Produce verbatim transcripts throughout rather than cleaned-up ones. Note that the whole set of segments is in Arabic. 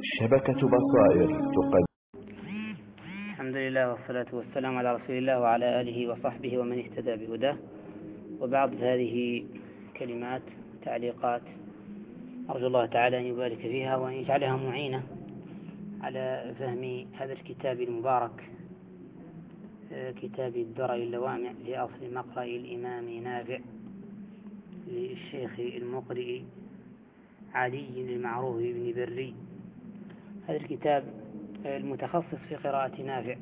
شبكة بصائر تقدم. الحمد لله والصلاة والسلام على رسول الله وعلى آله وصحبه ومن اهتدى بهداه. وبعض هذه كلمات تعليقات أرجو الله تعالى أن يبارك فيها وأن يجعلها معينة على فهم هذا الكتاب المبارك، كتاب الدرر اللوامع لأصل مقرأ الإمام نافع للشيخ المقرئ علي المعروف بن بري. هذا الكتاب المتخصص في قراءة نافع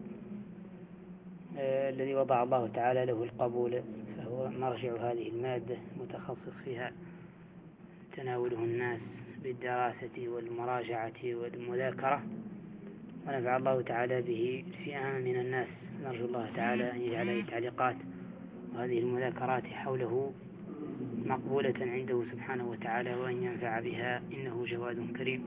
الذي وضع الله تعالى له القبول، فهو مرجع هذه المادة، متخصص فيها تناوله الناس بالدراسة والمراجعة والمذاكرة، ونفع الله تعالى به فئام من الناس. نرجو الله تعالى أن يجعل هذه التعليقات وهذه المذاكرات حوله مقبولة عنده سبحانه وتعالى، وأن ينفع بها إنه جواد كريم.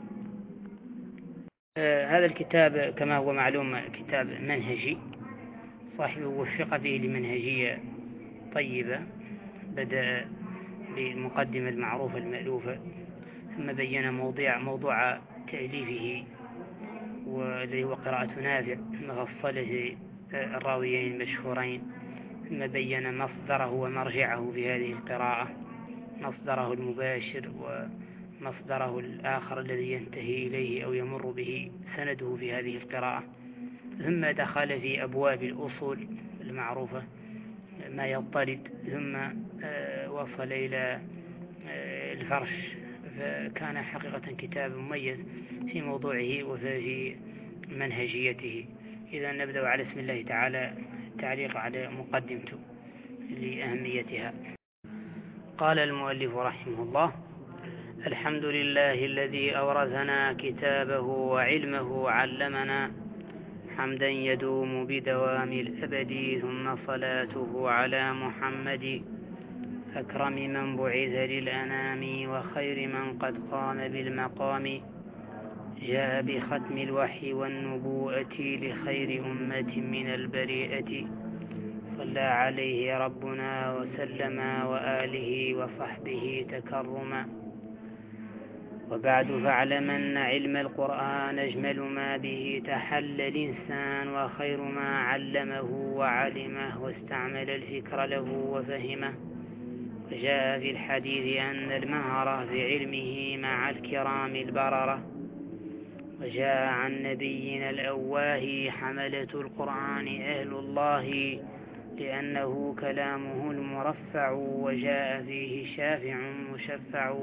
آه هذا الكتاب كما هو معلوم كتاب منهجي، صاحبه وفق فيه لمنهجية طيبة. بدأ بالمقدمة المعروفة المألوفة، ثم بين موضوع موضوع تأليفه والذي هو قراءة نافع، ثم فصله الراويين المشهورين، ثم بين مصدره ومرجعه في هذه القراءة، مصدره المباشر ومصدره الآخر الذي ينتهي إليه أو يمر به سنده في هذه القراءة. ثم دخل في أبواب الأصول المعروفة ما يضطرد، ثم وصل إلى الفرش، فكان حقيقة كتاب مميز في موضوعه وفي منهجيته. إذا نبدأ على اسم الله تعالى تعليق على مقدمته لأهميتها. قال المؤلف رحمه الله: الحمد لله الذي أورثنا كتابه وعلمه علمنا، حمدا يدوم بدوام الأبد، ثم صلاته على محمد، أكرم من بعث للأنام، وخير من قد قام بالمقام، جاء بختم الوحي والنبوءة، لخير أمة من البريئة، صلى عليه ربنا وسلم، وآله وصحبه تكرما. وبعد فاعلمن علم القرآن أجمل ما به تحل الإنسان، وخير ما علمه وعلمه، واستعمل الفكر له وفهمه. وجاء في الحديث أن المهرة في علمه مع الكرام البررة. وجاء عن نبينا الأواه حملة القرآن أهل الله، لأنه كلامه المرفع، وجاء فيه شافع مشفع.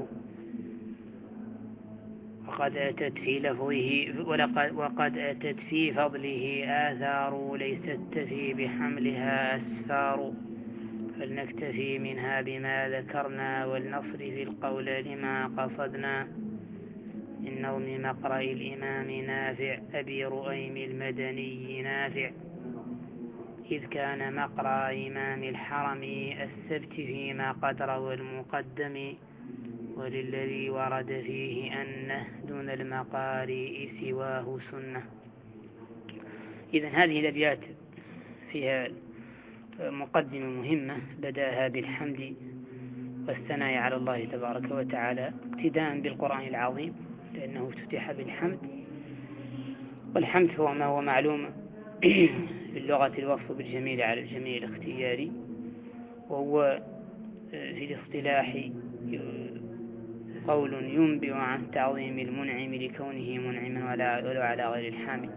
وقد أتت في لفظه ولقد وقد أتت في فضله آثار، ليست تفي بحملها أسفار. فلنكتفي منها بما ذكرنا، ولنصرف القول لما قصدنا. من نظم مقرأ الإمام نافع أبي رؤيم المدني نافع، إذ كان مقرأ إمام الحرم السبت فيما قد روى المقدم، وللذي ورد فيه أنه دون المقارئ سواه سنة. إذن هذه الأبيات فيها مقدمة مهمة، بدأها بالحمد والثناء على الله تبارك وتعالى، ابتداء بالقرآن العظيم لأنه افتتح بالحمد. والحمد هو ما هو معلوم باللغة الوصف بالجميل على الجميل الاختياري، وهو في الاصطلاح قول ينبئ عن تعظيم المنعم لكونه منعما ولو على غير الحامد.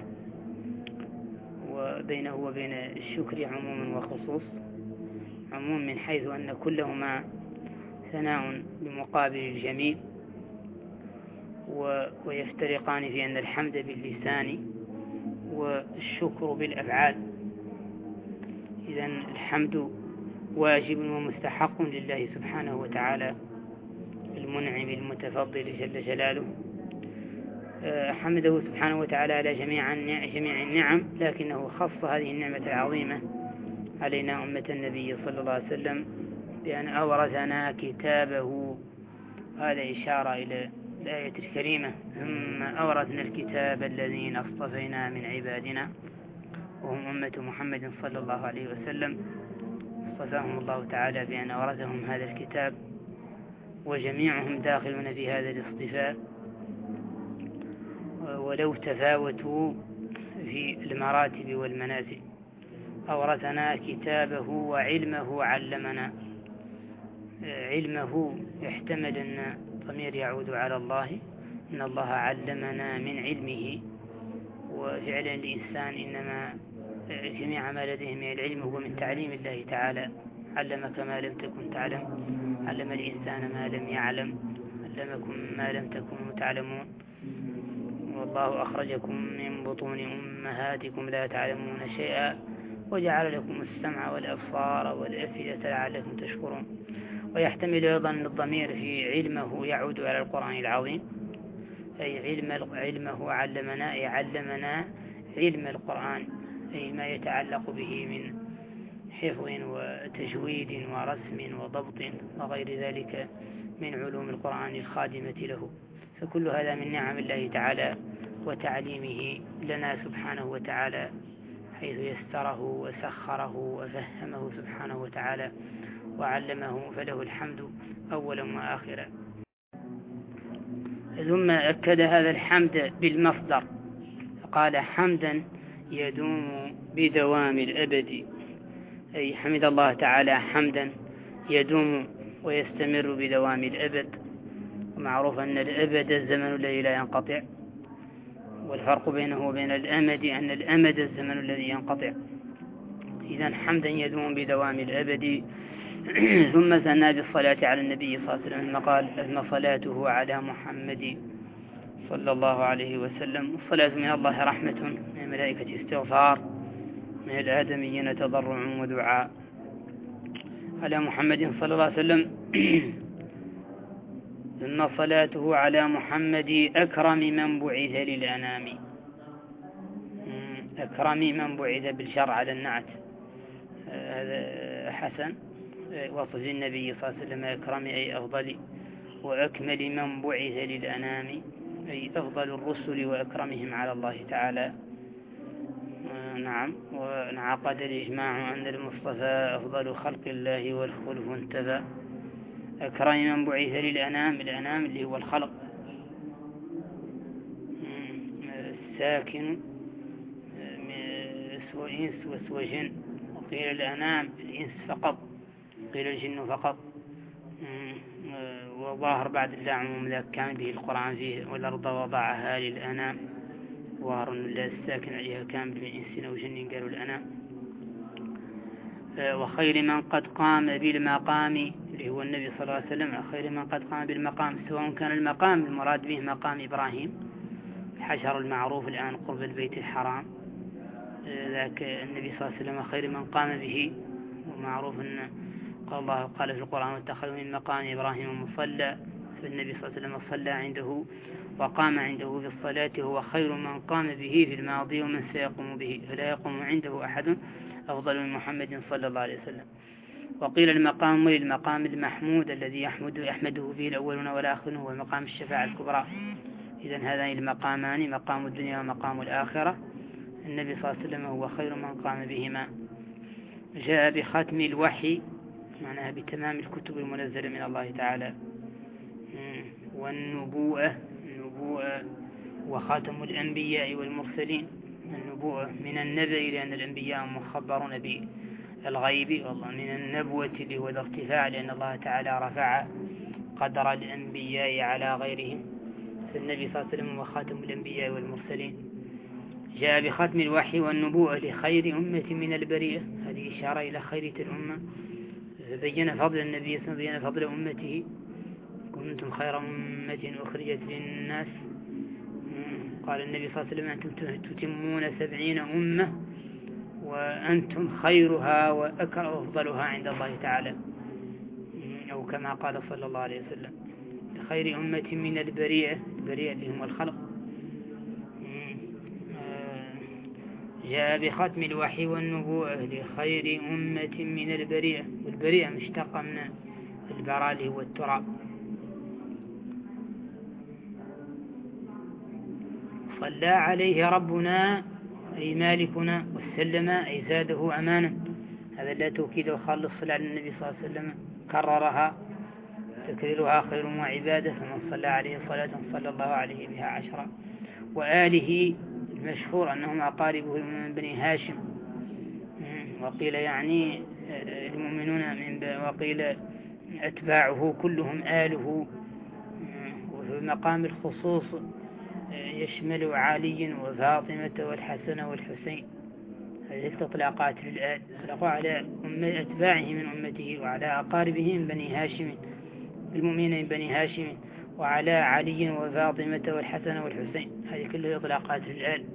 وبينه وبين الشكر عموم وخصوص. عموم من حيث أن كلهما ثناء بمقابل الجميل، ويفترقان في أن الحمد باللسان والشكر بالأفعال. إذن الحمد واجب ومستحق لله سبحانه وتعالى المنعم المتفضل جل جلاله. حمده سبحانه وتعالى على جميع جميع النعم، لكنه خص هذه النعمة العظيمة علينا أمة النبي صلى الله عليه وسلم بأن أورثنا كتابه. هذا إشارة إلى الآية الكريمة: ثم أورثنا الكتاب الذين اصطفينا من عبادنا، وهم أمة محمد صلى الله عليه وسلم. اصطفاهم الله تعالى بأن أورثهم هذا الكتاب، وجميعهم داخلون في هذا الاصطفاء. ولو تفاوتوا في المراتب والمنازل. أورثنا كتابه وعلمه علمنا. علمه يحتمل أن ضمير يعود على الله، إن الله علمنا من علمه، وفعلا الإنسان إنما جميع ما لديه من العلم هو من تعليم الله تعالى. علمك ما لم تكن تعلم، علم الإنسان ما لم يعلم، علمكم ما لم تكونوا تعلمون، والله أخرجكم من بطون أمهاتكم لا تعلمون شيئا وجعل لكم السمع والأبصار والأفئدة لعلكم تشكرون. ويحتمل أيضا الضمير في علمه يعود على القرآن العظيم، أي علم علمه علمنا، أي علمنا علم القرآن، أي ما يتعلق به من حفظ وتجويد ورسم وضبط وغير ذلك من علوم القرآن الخادمة له. فكل هذا من نعم الله تعالى وتعليمه لنا سبحانه وتعالى، حيث يسره وسخره وفهمه سبحانه وتعالى وعلمه، فله الحمد أولا وآخرا. ثم أكد هذا الحمد بالمصدر، قال حمدا يدوم بدوام الأبد، أي حمد الله تعالى حمدا يدوم ويستمر بدوام الأبد. ومعروف أن الأبد الزمن الذي لا ينقطع، والفرق بينه وبين الأمد أن الأمد الزمن الذي ينقطع. إذن حمدا يدوم بدوام الأبد. ثم ثنى بالصلاة على النبي صلى الله عليه وسلم، قال أثنى صلاته على محمد صلى الله عليه وسلم. الصلاة من الله رحمة، من الملائكة استغفار، من الآدميين تضرع ودعاء. على محمد صلى الله عليه وسلم ثم صلاته على محمد أكرم من بعث للأنام. أكرم من بعث بالشرع على النعت، هذا حسن، وصف النبي صلى الله عليه وسلم أكرم أي أفضل، وأكمل من بعث للأنام أي أفضل الرسل وأكرمهم على الله تعالى. نعم. وانعقد الإجماع أن المصطفى أفضل خلق الله والخلف انتفى. أكرم من بعث للأنام، الأنام اللي هو الخلق، الساكن سوى إنس وسوى جن، وقيل الأنام الإنس فقط، قيل الجن فقط. وظاهر بعد الله عموم ذاك كان به القرآن فيه والأرض وضعها للأنام، ظاهر أن الله الساكن عليها كامل من إنس وجن قالوا الأنام. وخير من قد قام بالمقام اللي هو النبي صلى الله عليه وسلم، خير من قد قام بالمقام، سواء كان المقام المراد به مقام إبراهيم الحجر المعروف الآن قرب البيت الحرام، ذاك النبي صلى الله عليه وسلم خير من قام به. ومعروف أن قال الله قال في القرآن واتخذوا من مقام إبراهيم مصلى، فالنبي صلى الله عليه وسلم صلى عنده وقام عنده في الصلاة، هو خير من قام به في الماضي ومن سيقوم به، فلا يقوم عنده أحد أفضل من محمد صلى الله عليه وسلم. وقيل المقام للمقام المحمود الذي يحمد يحمده فيه الأولون والآخرون، هو مقام الشفاعة الكبرى. إذن هذان المقامان مقام الدنيا ومقام الآخرة، النبي صلى الله عليه وسلم هو خير من قام بهما. جاء بختم الوحي، معناها بتمام الكتب المنزلة من الله تعالى. والنبوءة، النبوءة وخاتم الأنبياء والمرسلين. النبوءة من النبأ، لأن الأنبياء مخبرون بالغيب، والله من النبوة اللي هو الارتفاع، لأن الله تعالى رفع قدر الأنبياء على غيرهم، فالنبي صلى الله عليه وسلم هو خاتم الأنبياء والمرسلين. جاء بختم الوحي والنبوءة لخير أمة من البرية، هذه إشارة إلى خيرة الأمة، فبين فضل النبي صلى الله عليه وسلم، بين فضل أمته، كنتم خير أمة أخرجت للناس. قال النبي صلى الله عليه وسلم أنتم تتمون سبعين أمة وأنتم خيرها وأفضلها عند الله تعالى، أو كما قال صلى الله عليه وسلم خير أمة من البريئة، البريئة اللي هم الخلق. جاء بختم الوحي والنبوءة لخير أمة من البريئة، والبريئة مشتقة من البرالي والتراب. صلى عليه ربنا أي مالكنا، وسلم أي زاده أمانا. هذا لا توكيد وخالص صلى على النبي صلى الله عليه وسلم، كررها تكريرها خير وعبادة، فمن صلى عليه صلاة صلى الله عليه بها عشرة. وآله المشهور أنهم أقاربه من بني هاشم، وقيل يعني المؤمنون من وقيل أتباعه كلهم آله. وفي مقام الخصوص يشمل علي وفاطمة والحسن والحسين. هذه الإطلاقات للآل يطلقوا على أتباعه من أمته وعلى أقاربه من بني هاشم المؤمنين من بني هاشم وعلى علي وفاطمة والحسن والحسين. هذه كلها إطلاقات للآل.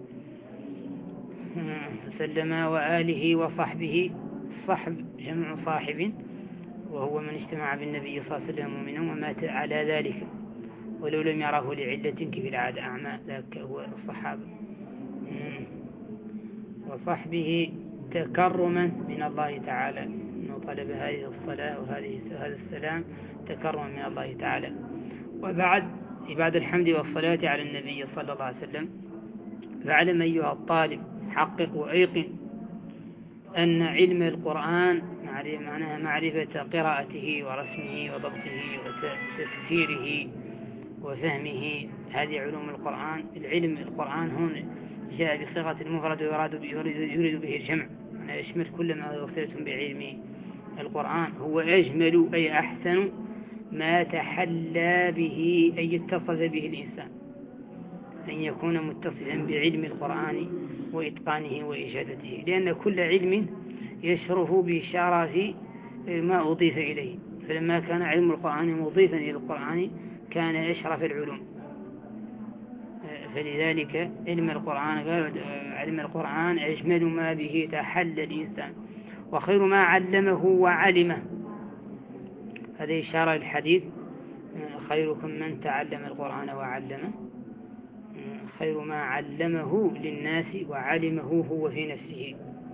سلم وآله وصحبه. صحب جمع صاحب، وهو من اجتمع بالنبي صلى الله عليه وسلم مؤمنا ومات على ذلك ولو لم يره لعلة كيف العادة أعمى، ذاك هو الصحابة. وصحبه تكرما من الله تعالى، أنه طلب هذه الصلاة وهذه هذا السلام تكرما من الله تعالى. وبعد بعد الحمد والصلاة على النبي صلى الله عليه وسلم، فاعلم أيها الطالب حقق وأيقن أن علم القرآن معناها معرفة قراءته ورسمه وضبطه وتفسيره وفهمه. هذه علوم القرآن. العلم القرآن هون جاء بصيغة المفرد ويراد يريد به الجمع، يعني يشمل كل ما يختص بعلم القرآن. هو أجمل أي أحسن ما تحلى به أي يتصف به الإنسان، أن يكون متصفا بعلم القرآن وإتقانه وإجادته، لأن كل علم يشرف بشرف ما أضيف إليه. فلما كان علم القرآن مضيفا إلى القرآن كان أشرف العلوم. فلذلك علم القرآن علم القرآن أجمل ما به تحلى الإنسان، وخير ما علمه وعلمه. هذه إشارة الحديث: خيركم من تعلم القرآن وعلمه. خير ما علمه للناس وعلمه هو في نفسه.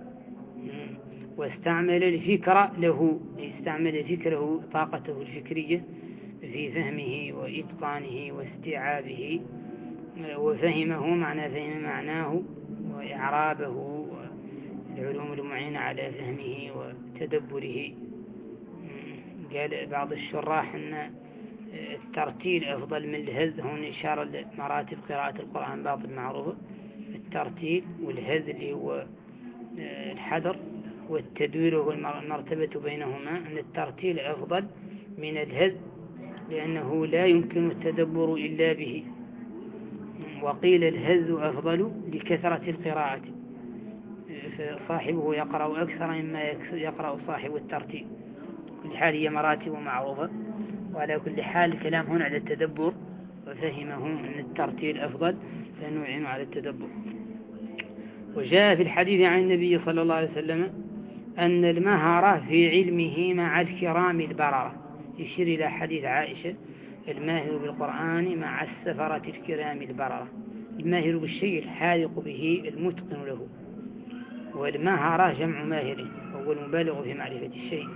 واستعمل الفكر له، استعمل فكره طاقته الفكرية في فهمه وإتقانه واستيعابه، وفهمه معنى فهم معناه وإعرابه والعلوم المعينة على فهمه وتدبره. قال بعض الشراح أن الترتيل أفضل من الهز. هون إشارة لمراتب قراءة القرآن بعض المعروفة: الترتيل والهز اللي هو الحذر والتدوير هو المرتبة بينهما. أن الترتيل أفضل من الهز لأنه لا يمكن التدبر إلا به. وقيل الهز أفضل لكثرة القراءة، فصاحبه يقرأ أكثر مما يقرأ صاحب الترتيل. كل حال هي مراتب معروفة، وعلى كل حال الكلام هنا على التدبر، وفهمه أن الترتيل أفضل لأنه يعين على التدبر. وجاء في الحديث عن النبي صلى الله عليه وسلم أن المهرة في علمه مع الكرام البررة، يشير إلى حديث عائشة: الماهر بالقرآن مع السفرة الكرام البررة. الماهر بالشيء الحاذق به المتقن له، والمهرة جمع ماهر وهو المبالغ في معرفة الشيء.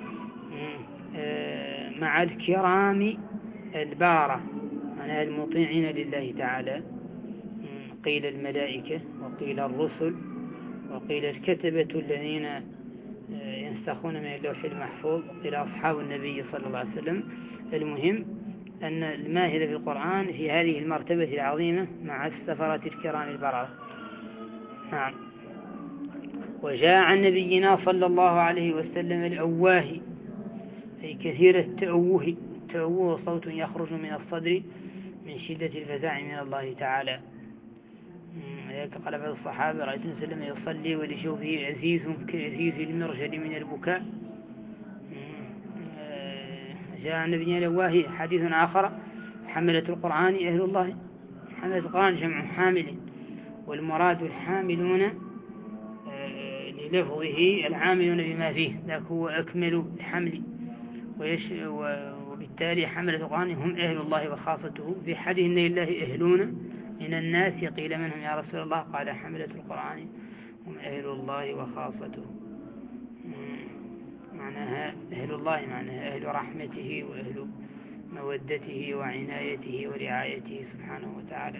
مع الكرام البارة معناها المطيعين لله تعالى. قيل الملائكة وقيل الرسل وقيل الكتبة الذين ينسخون من اللوح المحفوظ وقيل أصحاب النبي صلى الله عليه وسلم. المهم أن الماهر في القرآن في هذه المرتبة العظيمة مع السفرة الكرام البررة. نعم. وجاء عن نبينا صلى الله عليه وسلم الأواه، أي كثير التأوه. التأوه صوت يخرج من الصدر من شدة الفزع من الله تعالى. ذلك قال بعض الصحابة: رأيت النبي صلى الله عليه وسلم يصلي ولشوفه أزيز كأزيز المرجل من البكاء. جاء عن نبينا الأواه حديث آخر: حملة القرآن أهل الله. حملة القرآن جمع حامل، والمراد الحاملون للفظه العاملون بما فيه، ذاك هو أكمل الحمل. وبالتالي حملة القرآن هم أهل الله وخاصته. في حديث إن لله أهلون من الناس، قيل منهم يا رسول الله؟ قال حملة القرآن هم أهل الله وخاصته. معناها أهل الله معناها أهل رحمته وأهل مودته وعنايته ورعايته سبحانه وتعالى.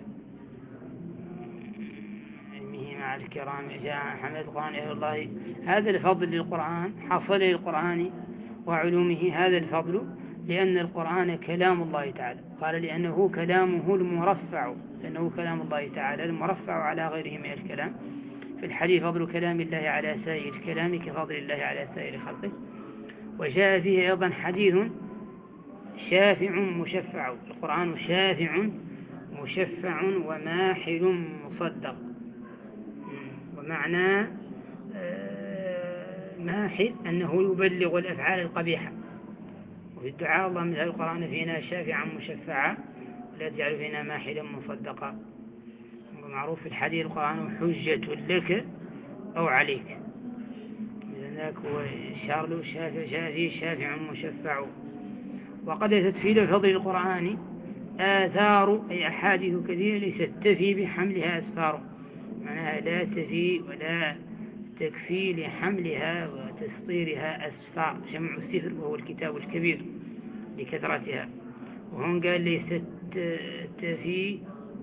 علمه مع الكرام. جاء حملة القرآن أهل الله. هذا الفضل للقرآن حصل للقرآن وعلومه، هذا الفضل لأن القرآن كلام الله تعالى. قال: لأنه كلامه المرفع لأنه كلام الله تعالى المرفع على غيره من الكلام. في الحديث فضل كلام الله على سائر الكلام كفضل الله على سائر خلقه. وجاء فيه أيضا حديث شافع مشفع، القرآن شافع مشفع وماحل مصدق. ومعنى ماحل أنه يبلغ الأفعال القبيحة. وفي الدعاء اللهم اجعل القرآن فينا شافعا مشفعا ولا تجعل فينا ماحلا مصدقا. ومعروف في الحديث القرآن حجة لك أو عليك، لذلك هو شار له شافع شافي شافع مشفع. وقد تتفيد فضل القرآن آثار أي أحاديث كثيرة ليست تفي بحملها أسفار، معناها لا تفي ولا تكفي لحملها وتسطيرها أسفار، جمع سفر وهو الكتاب الكبير لكثرتها. وهم قال ليست تفي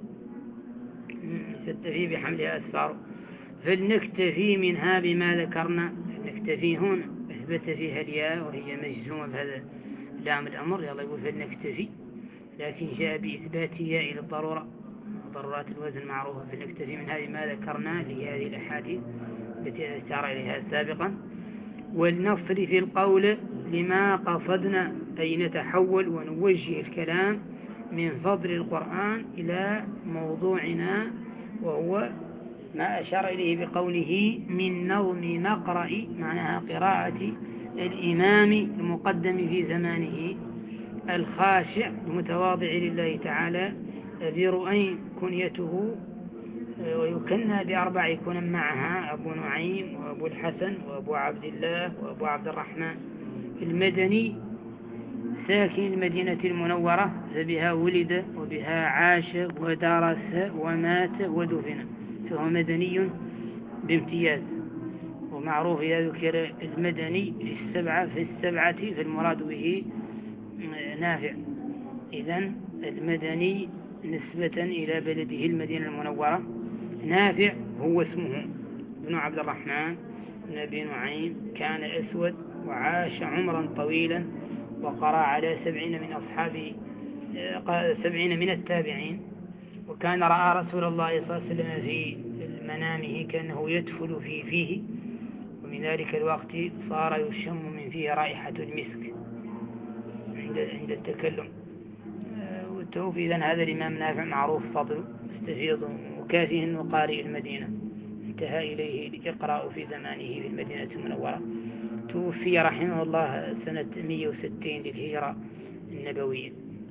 تتفي بحملها أسفار، فلنكتفي منها بما ذكرنا. نكتفي هنا أثبت فيها الياء وهي مجزومة بهذا لام الأمر، يلا يقول فلنكتفي، لكن جاء بإثبات ياء للضرورة، ضرورات الوزن معروفة. فلنكتفي من هذه ما ذكرنا لهذه الأحاديث التي أشار إليها سابقا. ولنصرف في القول لما قصدنا، أي نتحول ونوجه الكلام من فضل القرآن إلى موضوعنا، وهو ما أشار إليه بقوله من نظم نقرأ، معناها قراءة الإمام المقدم في زمانه الخاشع المتواضع لله تعالى، ذي رؤين كنيته، ويكنى بأربع يكون معها أبو نعيم وأبو الحسن وأبو عبد الله وأبو عبد الرحمن المدني، ساكن المدينة المنورة، فبها ولد وبها عاش ودرس ومات ودفن، فهو مدني بامتياز. ومعروف إذا ذكر المدني في السبعة في السبعة فالمراد به نافع. إذن المدني نسبة إلى بلده المدينة المنورة. نافع هو اسمه ابن عبد الرحمن بن أبي نعيم، كان أسود وعاش عمرا طويلا، وقرأ على سبعين من أصحاب سبعين من التابعين. وكان رأى رسول الله صلى الله عليه وسلم في منامه كأنه يدفل في فيه، ومن ذلك الوقت صار يشم من فيه رائحة المسك عند التكلم. والتوفي إذن هذا الإمام نافع معروف فضله مستفيض وكافيه أنه قارئ المدينة، انتهى إليه يقرأ في زمانه في المدينة المنورة. توفي رحمه الله سنة مئة وستين للهجرة النبوية.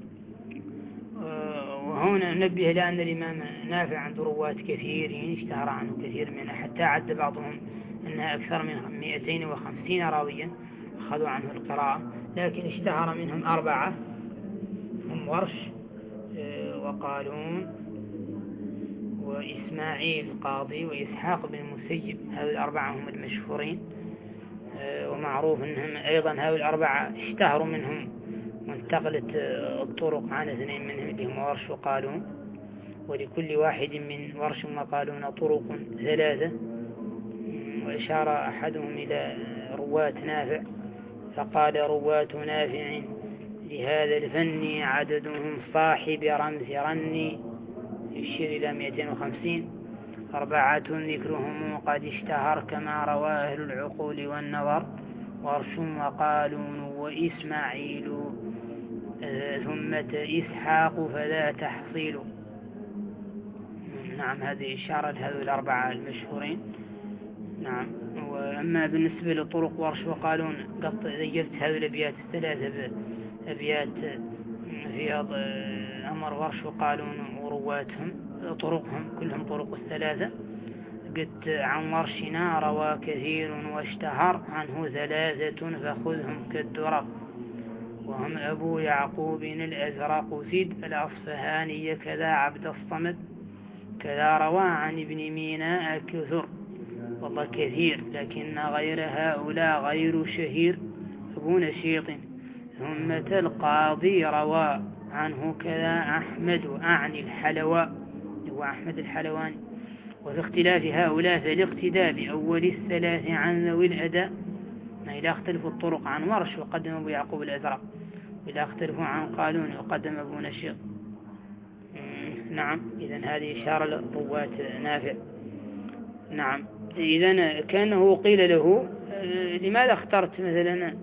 وهنا ننبه لأن الإمام نافع عنده رواة كثيرين اشتهر عنه كثير منها، حتى عد بعضهم أنها أكثر من مئتين وخمسين راويا أخذوا عنه القراءة، لكن اشتهر منهم أربعة هم ورش وقالون وإسماعيل القاضي وإسحاق بن المسيب، هؤلاء الأربعة هم المشهورين. ومعروف أنهم أيضا هؤلاء الأربعة اشتهروا منهم وانتقلت الطرق عن اثنين منهم اللي هم ورش وقالون، ولكل واحد من ورش وقالون طرق ثلاثة. وإشار أحدهم إلى رواة نافع فقال رواة نافع لهذا الفن عددهم صاحب رمز رني، يشير إلى مئتين وخمسين. أربعة ذكرهم قد اشتهر كما رواه أهل العقول والنظر، ورش وقالون وإسماعيل ثم إسحاق فلا تحصيل. نعم، هذه إشارة هذول الأربعة المشهورين. نعم. وأما بالنسبة لطرق ورش وقالون قد ذكرت هذه الأبيات الثلاثة أبيات في أمر ورش وقالون ورواتهم طرقهم كلهم طرق الثلاثة. قلت عن ورشنا روى كثير واشتهر عنه ثلاثة فخذهم كالدرق، وهم أبو يعقوب الأزرق زيد الأصفهاني كذا عبد الصمد كذا روى عن ابن ميناء كثر. والله كثير، لكن غير هؤلاء غير شهير أبو نشيط. ثم القاضي روى عنه كذا أحمد أعني الحلوى هو أحمد الحلواني. وفي اختلاف هؤلاء فالاقتداء بأول الثلاث عن ذوي الأداء. إذا اختلفوا الطرق عن ورش وقدم أبو يعقوب الأزرق، وإذا اختلفوا عن قالون وقدم أبو نشيط. نعم، إذن هذه إشارة لرواة نافع. نعم، إذن كأنه قيل له لماذا اخترت مثلا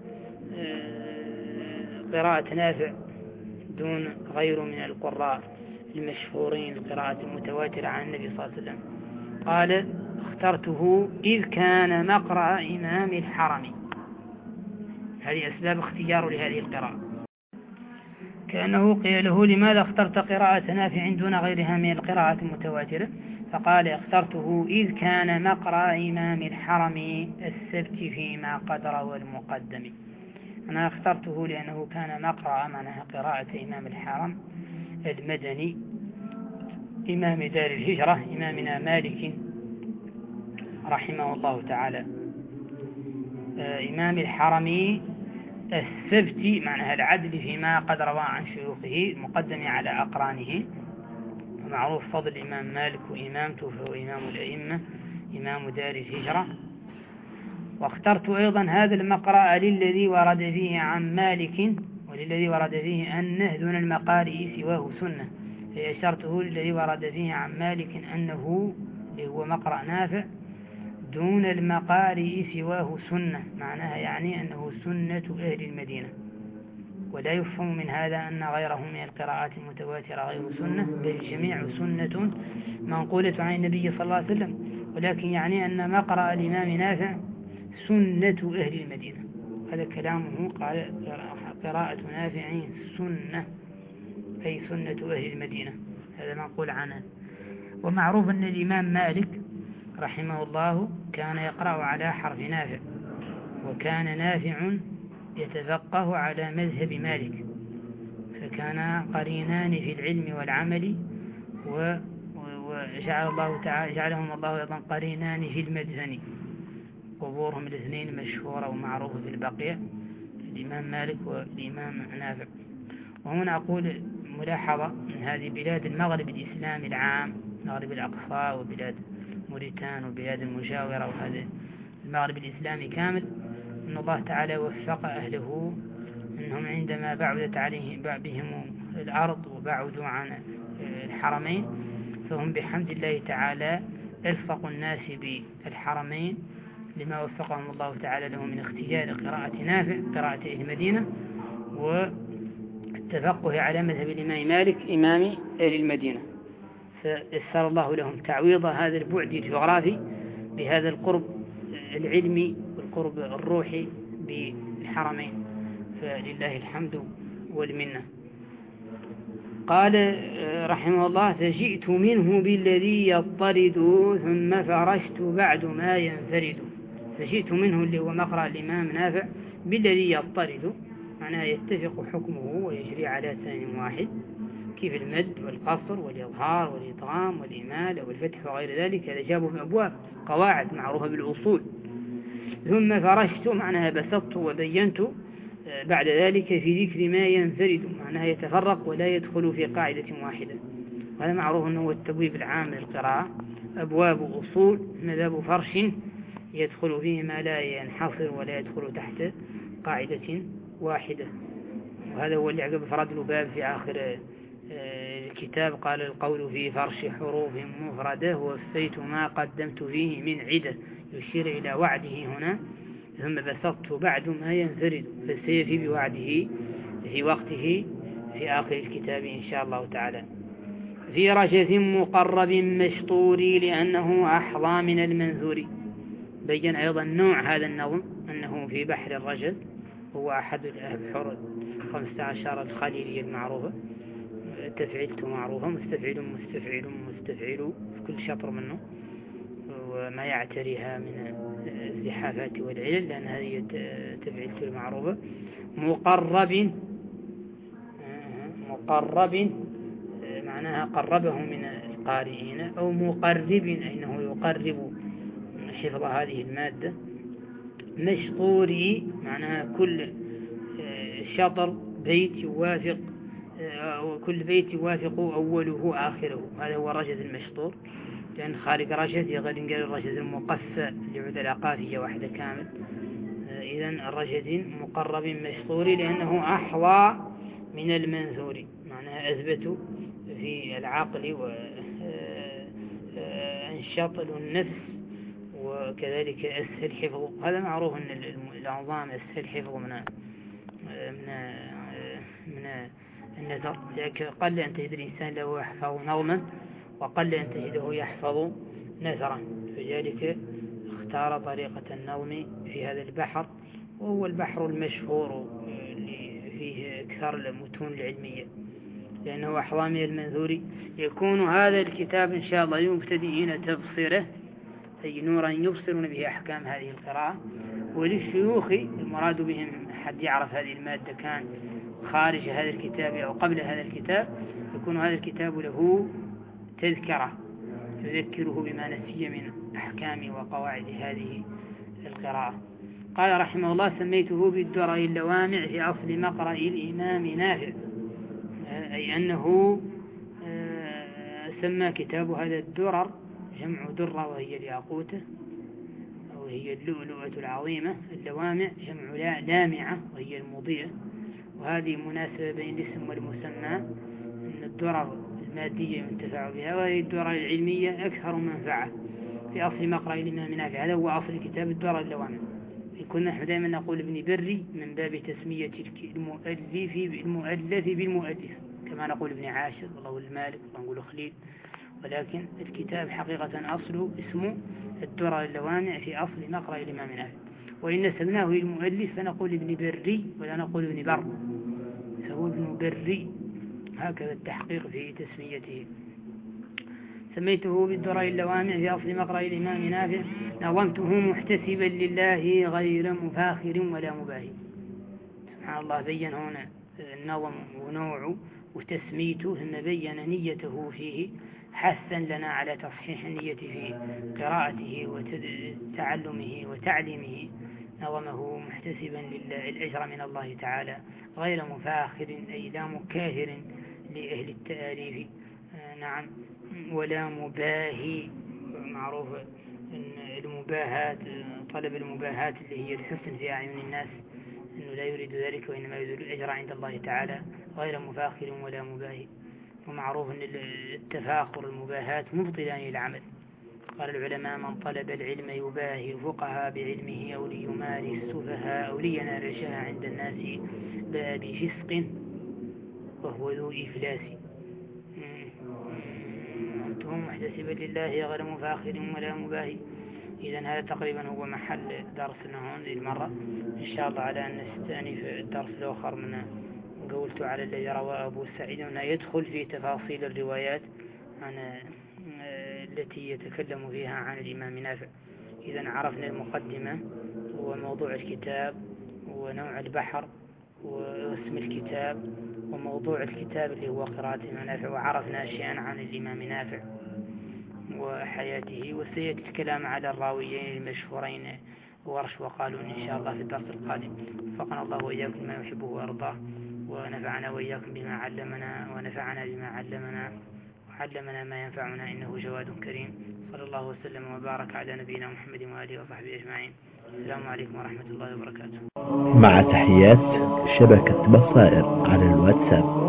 قراءة نافع دون غيره من القراء المشهورين القراءة المتواترة عن النبي صلى الله عليه وسلم؟ قال اخترته إذ كان مقرأ إمام الحرم. هذه أسباب اختياره لهذه القراءة. كأنه قيل له لماذا اخترت قراءة نافع دون غيرها من القراءة المتواترة؟ فقال اخترته إذ كان مقرأ إمام الحرم السبت فيما قد روى المقدم. أنا اخترته لأنه كان مقرأ معناها قراءة إمام الحرم المدني إمام دار الهجرة إمامنا مالك رحمه الله تعالى، إمام الحرم السبت معناها العدل فيما قد روى عن شيوخه مقدم على أقرانه. ومعروف فضل الإمام مالك وإمامته، فهو إمام الأئمة إمام دار الهجرة. واخترت أيضا هذا المقرأ للذي ورد فيه عن مالك وللذي ورد فيه أنه دون المقارئ سواه سنة، فأشرته للذي ورد فيه عن مالك أنه هو مقرأ نافع دون المقارئ سواه سنة، معناها يعني أنه سنة أهل المدينة. ولا يفهم من هذا أن غيره من القراءات المتواترة غير سنة، بل الجميع سنة منقولة عن النبي صلى الله عليه وسلم، ولكن يعني أن مقرأ الإمام نافع سنة أهل المدينة. هذا كلامه، قال قراءة نافع سنة أي سنة أهل المدينة، هذا منقول عنه. ومعروف أن الإمام مالك رحمه الله كان يقرأ على حرف نافع، وكان نافع يتفقه على مذهب مالك، فكان قرينان في العلم والعمل، وجعل الله تعالى جعلهم الله أيضا قرينان في المدفن. قبورهم الاثنين مشهورة ومعروفة في البقيع، الإمام مالك والإمام نافع. وهنا أقول ملاحظة من هذه بلاد المغرب الإسلامي العام، مغرب الأقصى وبلاد موريتان وبلاد المجاورة، وهذا المغرب الإسلامي كامل، أن الله تعالى وفق أهله أنهم عندما بعدت عليهم بهم الأرض وبعدوا عن الحرمين، فهم بحمد الله تعالى ألفق الناس بالحرمين لما وفقهم الله تعالى له من اختيار قراءة نافع قراءة أهل المدينة والتفقه على مذهب الإمام مالك إمام أهل المدينة، فيسر الله لهم تعويض هذا البعد الجغرافي بهذا القرب العلمي والقرب الروحي بالحرمين، فلله الحمد والمنة. قال رحمه الله فجئت منه بالذي يضطرد ثم فرشت بعد ما ينفرد. فجئت منه اللي هو مقرأ الإمام نافع بالذي يضطرد، معناه يتفق حكمه ويجري على ثاني واحد، كيف المد والقصر والإظهار والإطغام والإمالة والفتح وغير ذلك، هذا جابه من أبواب قواعد معروفة بالأصول. ثم فرشت معناها بسطت وبينت بعد ذلك في ذكر ما ينفرد، معناها يتفرق ولا يدخل في قاعدة واحدة. هذا معروف أنه هو التبويب العام للقراءة، أبواب أصول مذهب فرش يدخل فيه ما لا ينحصر ولا يدخل تحت قاعدة واحدة. وهذا هو اللي عقب فرد الباب في آخر الكتاب، قال القول في فرش حروف مفردة وفيت ما قدمت فيه من عدة، يشير إلى وعده هنا. ثم بسطت بعد ما ينفرد، فسيفي بوعده في وقته في آخر الكتاب إن شاء الله تعالى. في رجز مقرب مشطور لأنه أحظى من المنثور. بين أيضا نوع هذا النظم أنه في بحر الرجز، هو أحد الأبحر خمسة عشر الخليلية المعروفة، تفعيلته معروفة، مستفعل مستفعل مستفعل في كل شطر منه، وما يعتريها من الزحافات والعلل، لأن هذه تفعيلته المعروفة. مقرب مقرب معناها قربه من القارئين، أو مقرب أنه يقرب حفظ هذه المادة. مشطوري معناها كل شطر بيت يوافق، وكل بيت يوافق أوله آخره، هذا هو الرجز المشطور، لأن خارج رجز يقال ينقل الرجز المقفى اللي عود العقافية واحدة كامل. إذن الرجز مقرب مشطور لأنه أحظى من المنثور، معناها أثبت في العقل وانشطل النفس، وكذلك أسهل حفظ. هذا معروف أن العظام أسهل حفظ من من من النثر، لكن قل أن تجد الإنسان له يحفظ نظما، وقل أن تجده يحفظ نثرا، فذلك اختار طريقة النظم في هذا البحر، وهو البحر المشهور اللي فيه أكثر المتون العلمية، لأنه أحظى من المنثور. يكون هذا الكتاب إن شاء الله للمبتدئين تبصره، أي نورا يبصرون به أحكام هذه القراءة، وللشيوخ المراد بهم حد يعرف هذه المادة كان خارج هذا الكتاب أو قبل هذا الكتاب، يكون هذا الكتاب له تذكرة يذكره بما نسي من أحكام وقواعد هذه القراءة. قال رحمه الله: سميته بالدرر اللوامع في أصل مقرأ الإمام نافع، أي أنه سمى كتاب هذا الدرر، جمع درة وهي الياقوتة أو هي اللؤلؤة العظيمة، اللوامع جمع لامعة وهي المضيئة، وهذه مناسبة بين الاسم والمسمى، أن الدرر المادية ينتفع بها، وهي الدرر العلمية أكثر منفعة في أصل مقرأ الإمام نافع. هذا هو أصل كتاب الدرر اللوامع. كنا نحن دائما نقول ابن بري من باب تسمية المؤلف المؤلف بالمؤلف، كما نقول ابن عاشر والله المالك والله نقول خليل، ولكن الكتاب حقيقة أصله اسمه الدرر اللوامع في أصل مقرأ الإمام نافع، وإن نسبناه للمؤلف فنقول ابن بري ولا نقول ابن بر، فهو ابن بري، هكذا التحقيق في تسميته. سميته بالدرر اللوامع في أصل مقرأ الإمام نافع، نظمته محتسبا لله غير مفاخر ولا مباهي. سبحان الله، بين هنا النظم ونوعه وتسميته، ثم بين نيته فيه حثا لنا على تصحيح النية في قراءته وتعلمه وتعليمه. نظمه محتسبا لله الأجر من الله تعالى غير مفاخر، أي لا مكاهر لأهل التآليف، نعم، ولا مباهي. معروف أن المباهات، طلب المباهات اللي هي الحسن في أعين الناس، أنه لا يريد ذلك وإنما يريد الأجر عند الله تعالى، غير مفاخر ولا مباهي. ومعروف أن التفاخر المباهات مبطلان للعمل. قال العلماء: من طلب العلم يباهي الفقهاء بعلمه، أو ليماري السفهاء، أو لينال الجاه عند الناس باب فسق وهو ذو إفلاس. أنتم محتسبا لله غير مفاخر ولا مباهي. إذن هذا تقريبا هو محل درسنا هون للمرة، إن شاء الله على أن نستأنف الدرس الآخر من قولت على الذي روى أبو سعيد، أنه يدخل في تفاصيل الروايات عن التي يتكلم فيها عن الإمام نافع. إذن عرفنا المقدمة وموضوع الكتاب ونوع البحر واسم الكتاب وموضوع الكتاب اللي هو قراءة الإمام نافع، وعرفنا أشياء عن الإمام نافع وحياته، وسيأتي الكلام على الراويين المشهورين ورش وقالون إن شاء الله في الدرس القادم. وفقنا الله وإياكم ما يحبه وأرضاه، ونفعنا وإياكم بما علمنا، ونفعنا بما علمنا، وعلمنا ما ينفعنا، إنه جواد كريم. صلى الله وسلم وبارك على نبينا محمد وآله وصحبه أجمعين. السلام عليكم ورحمة الله وبركاته. مع تحيات شبكة بصائر على الواتساب.